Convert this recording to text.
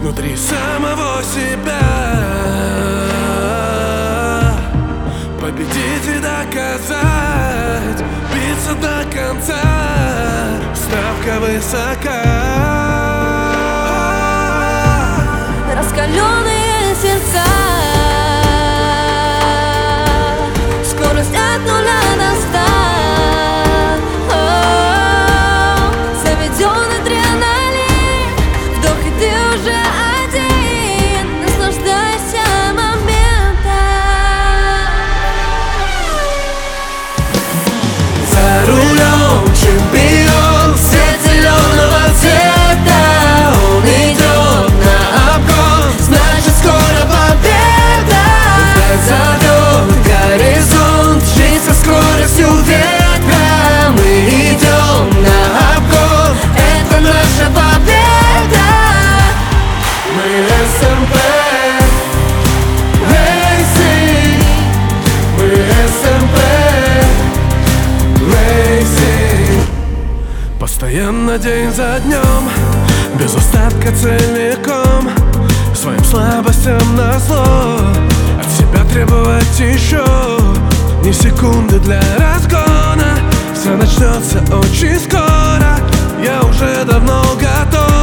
внутри самого себя. Победить и доказать, биться до конца, ставка высока. Раскаленные сердца, скорость от 0 до 100. Заведен адреналин, вдох и ты уже один. Наслаждайся моментом. За рулем чемпион, свет зеленого цвета. Он идет на обгон, значит скоро победа. Вдаль зовет горизонт, жизнь со скоростью ветра. Мы идем на обгон, это наша победа. Мы СМП Racing, мы СМП Racing. Постоянно день за днем, без остатка целиком, своим слабостям назло, от себя требовать еще ни секунды для разгона. Все начнется очень скоро, я уже давно готов.